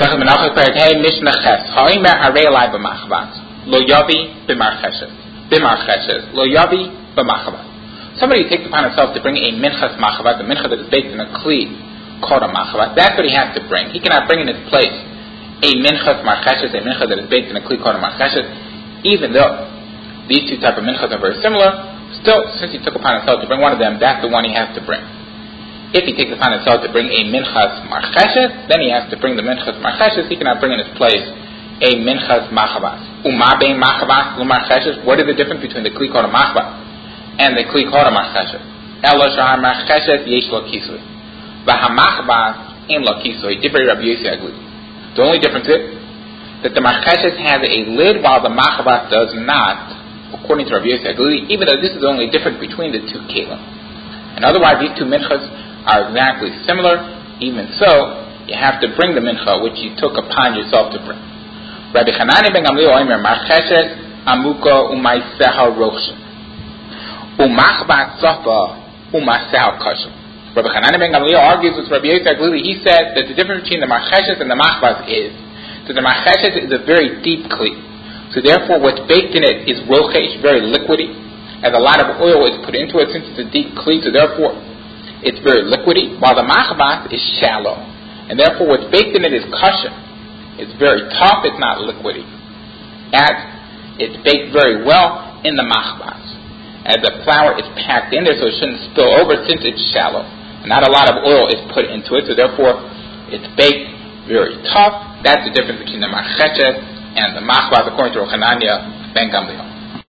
Second Menachos Perek Hey Mishnah Ches Ha'omer Harei Alai B'machbas Lo Yavi B'mar Chesed Lo Yavi B'machbas. Somebody takes upon himself to bring a minchas machavat, the mincha that is baked in a kli called a machavat. That's what he has to bring. He cannot bring in his place a minchas marcheshes, a mincha that is baked in a kli called a marcheshes, even though these two types of minchas are very similar. Still, since he took upon himself to bring one of them, that's the one he has to bring. If he takes upon himself to bring a minchas marcheshes, then he has to bring the minchas marcheshes. He cannot bring in his place a minchas machavat. Uma bein machavat u'marcheshes. What is the difference between the kli called a machavat and the kli called a marcheshes? Elo shahar marcheshes yesh lo kisui, v'hamachvat ein lo kisui. Different Rabbi Yossi Agludi. The only difference is that the marcheshes has a lid while the machavat does not, according to Rabbi Yossi Agludi, even though this is the only difference between the two kelim. And otherwise, these two minchas are exactly similar. Even so, you have to bring the mincha which you took upon yourself to bring. Rabbi Hanani ben Gamliel omer marcheshes amuka u'maiseha rochim u'machbat sofa u'maseha kashim. Rabbi Hanani ben Gamliel argues with Rabbi Yossi Agludi. He said that the difference between the marcheshes and the machbas is that the marcheshes is a very deep kli. So therefore, what's baked in it is rochesh, very liquidy, as a lot of oil is put into it since it's a deep kli. So therefore, it's very liquidy, while the machbas is shallow, and therefore what's baked in it is kashim. It's very tough, it's not liquidy. As it's baked very well in the machbas, as the flour is packed in there, so it shouldn't spill over since it's shallow. And not a lot of oil is put into it, so therefore it's baked very tough. That's the difference between the marcheshes and the machbas, according to Hanania ben Gamliel.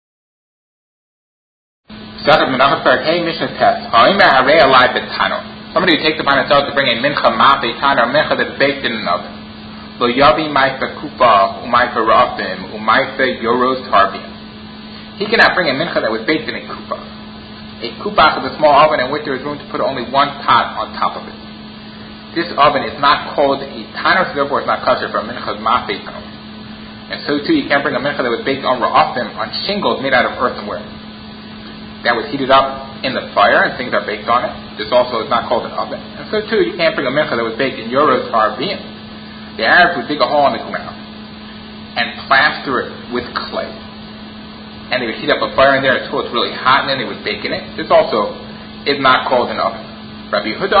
Second Menachos Perek Hey Mishnah Tes Ha'omer Harei Alai B'tano. Somebody who takes upon himself to bring a mincha mafe tano, a mincha that's baked in an oven. Lo yavi ma'isa kupa u'ma'isa ra'afim u'ma'isa yoros tarbim. He cannot bring a mincha that was baked in a kupa. A kupa is a small oven in which there is room to put only one pot on top of it. This oven is not called a tano, so therefore it's not kosher for a mincha's mafe tano. And so too, you can't bring a mincha that was baked on ra'afim, on shingles made out of earthenware, that was heated up in the fire and things are baked on it. This also is not called an oven. And so too, you can't bring a mincha that was baked in yoros tarbim. The Arabs would dig a hole in the ground and plaster it with clay, and they would heat up a fire in there until it's really hot, and then they would bake in it. This also is not called an oven. Rabbi Yehuda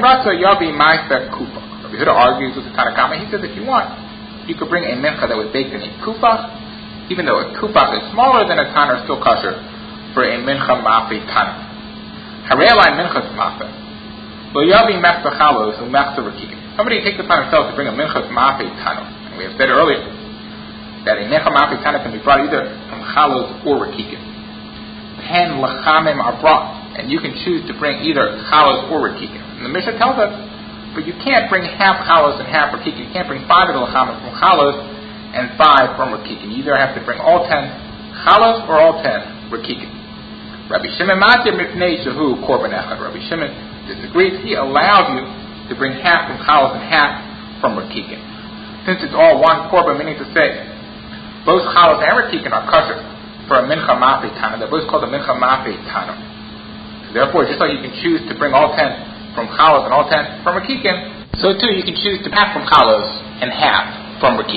argues with the Tanakama. He says if you want, you could bring a mincha that was baked in a kupach, even though a kupach is smaller than a tanner, still kosher for a mincha mafe tanner. Harei alai minchas mafe lo yavi mechza chalos u'mechza rakikim. Somebody takes upon himself to bring a minchas mafe tanner, and we have said earlier that a mincha mafe tanner can be brought either from chalos or rakikim. Ten lachamim are brought, and you can choose to bring either chalos or rakikim. And the Mishnah tells us, but you can't bring half chalos and half rakikim. You can't bring 5 of the lachamim from chalos and 5 from rakikim. You either have to bring all 10 chalos or all 10 rakikim. Rabbi Shimon matir mipnei shehu korban echad. Rabbi Shimon disagrees. He allows you to bring half from chalos and half from rakikim, since it's all one korban, meaning to say both chalos and rakikim are kosher for a mincha mafe tana. They're both called a mincha mafe tana. Therefore, just like you can choose to bring all 10 from chalos and all 10 from rakikim, so too you can choose to half from chalos and half from rakikim.